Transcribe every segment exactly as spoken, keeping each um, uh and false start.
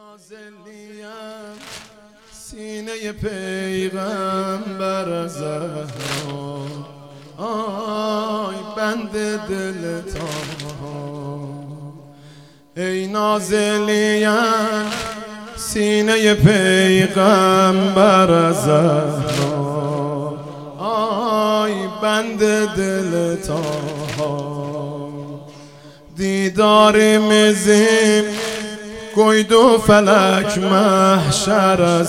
نازلیم سینه پیغمبر زهرا، آی بند دل تا ای نازلیم سینه پیغمبر زهرا، آی بند دل تا دیدار مزیم قید و فلک محشر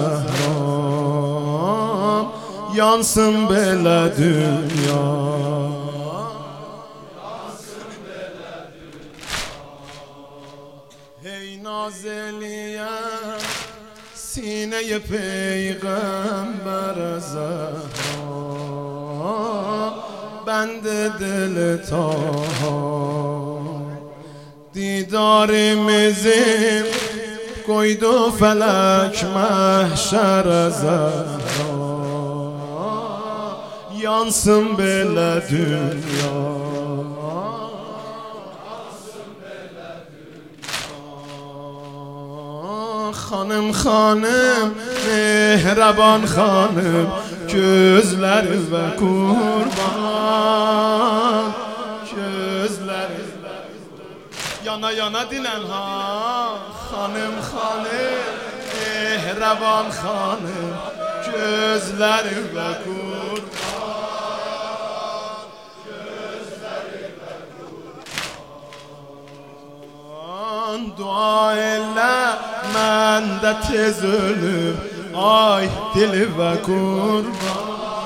زهرا yansın bela dünya. Hey nazeliyen sineye peygamber zahra, bende dil taha didarımızın koydu felek mahşer zahra, yansın bela dünya. Hanım hanım mehraban hanım, gözler ve kurban, gözler yana yana dinen ha. Hanım hanım mehraban hanım, gözler ve kurban, gözler ve kurban. Dua eyle men de tez ölüm, ay dili ve kurban.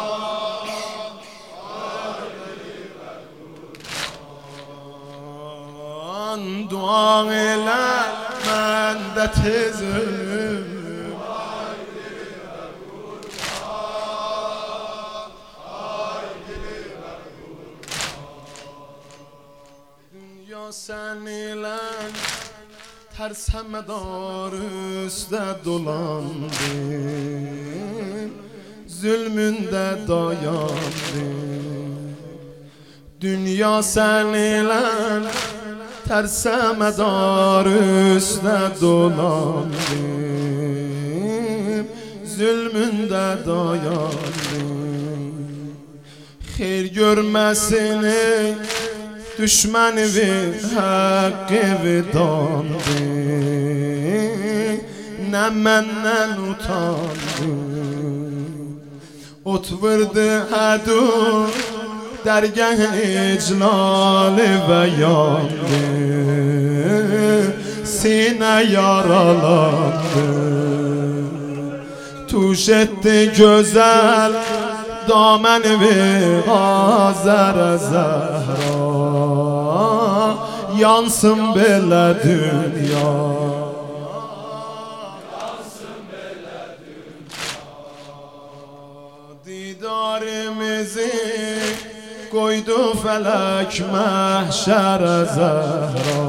Dua eyle men de tez ölüm, ay dili ve kurban, ay dili ve kurban. Dünya sen ile ters hemedar üstte dolandım, zulmünde dayandım. Dünya sen ile ters hemedar üstte dolandım, zulmünde dayandım. Xeyr görmesini düşman ve hakkı vidandı, ne menden utandı. Ot vurdu adu dergah iclali ve yandı, sine yaralandı. Tuş etti güzel damen ve azar zahra, yansın bela dünya, yansın bela dünya. Didarımızı koydu felek mahşer zahra,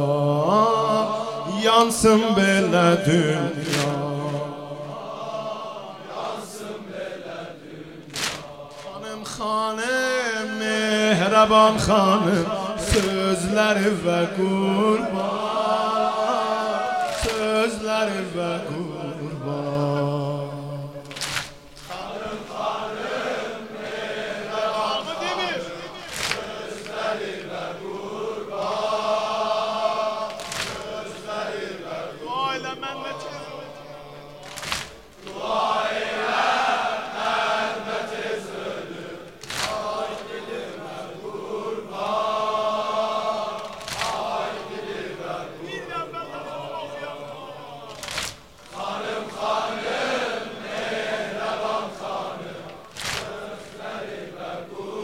yansın bela dünya, yansın bela dünya. Hanım hanım mehraban hanım, sözleri ve kurban, sözleri ve kurban. Hanım hanım mehraban hanım, sözleri ve kurban, sözleri ve kurban. Dua ile mennet, dua ile mennet ezölüm, ay dilim ve kurban, ay dilim ve kurban. Hanım hanım mehraban hanım, sözleri ve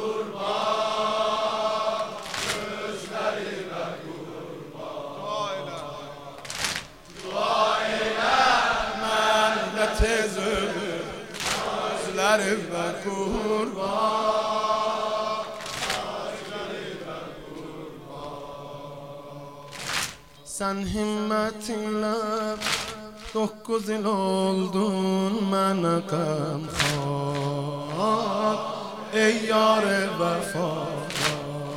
kurban, sözleri ve kurban. Dua eyle mennet ezölüm, sözleri ve kurban, sözleri ve kurban. Sen himmetinle dokuz yıl oldun mene gamxar, ey yar-ı vefa,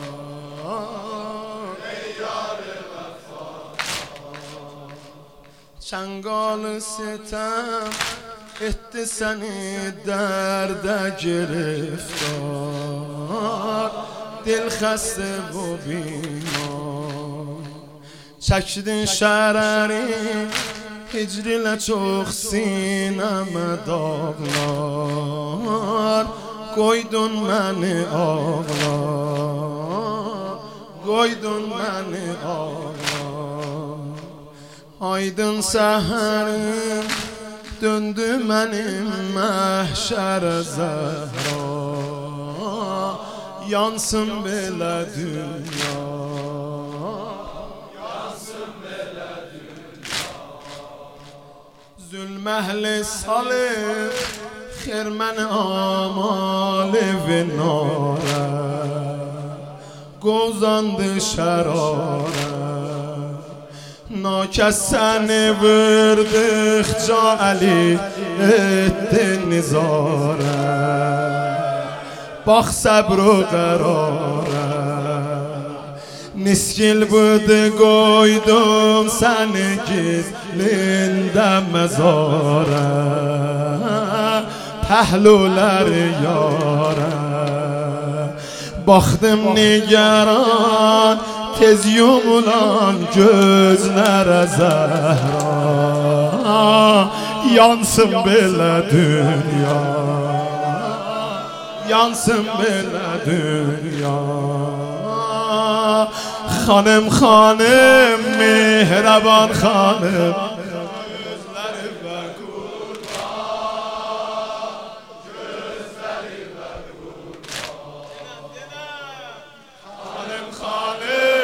ey yar-ı vefa. چنگال ستم اهد سنی درد گرفتار دل خسته و بیمار چکدین شرری هجری لچوخ سینم داغلار گویدون من آغلار گویدون من آغلار aydın seherim döndü benim mahşer zehra yansın belə dünya yansın belə dünya zulməhli salib xirmən amali ve nara gozandı şərara ناکسن وردخ جا علی ات نزاره باخ صبر و قراره نسکیل بود گویدم سنگیز لندم مزاره پهلولر یاره باختم نگران tez yumulan gözlere zehra yansın belə dünya yansın belə dünya hanım hanım mehraban hanım gözleri ve kurban gözleri ve kurban hanım hanım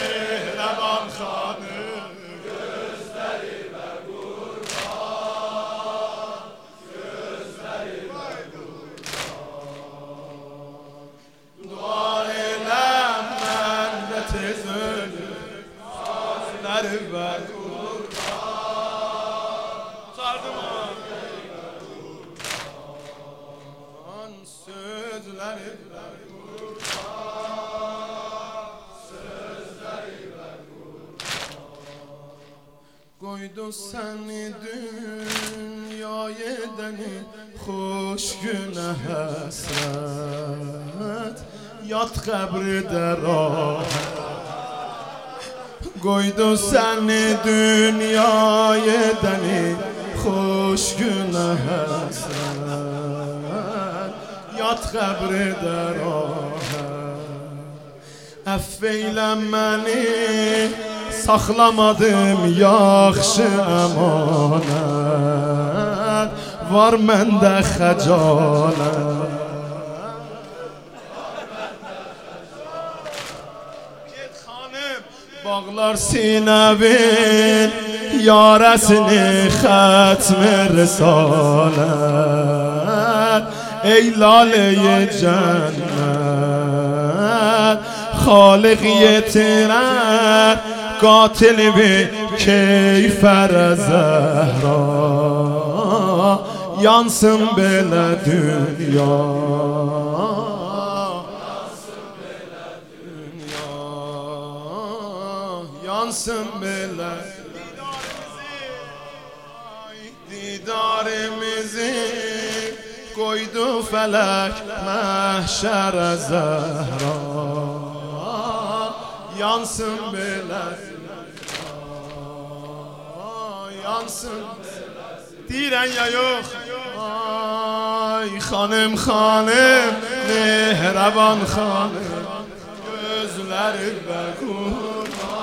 Koydu seni dünyaya deni hoş güne hasret yat kabride rahat Koydu seni dünyaya deni hoş güne hasret yat kabride rahat affeyle beni saxlamadım yaxşı əmanət var məndə xəcalət Get xanım bağlar sinəvin yarəsini xətm-i risalət ey lalə-i cənnət xaliq yetirər قاتل به کیفر زهرا yansın belə dünya yansın belə dünya yansın belə didarimizi koydu felek mahşer zehra yansın belə yansın diren ya yok ay hanım hanım mehraban hanım gözleri be kurban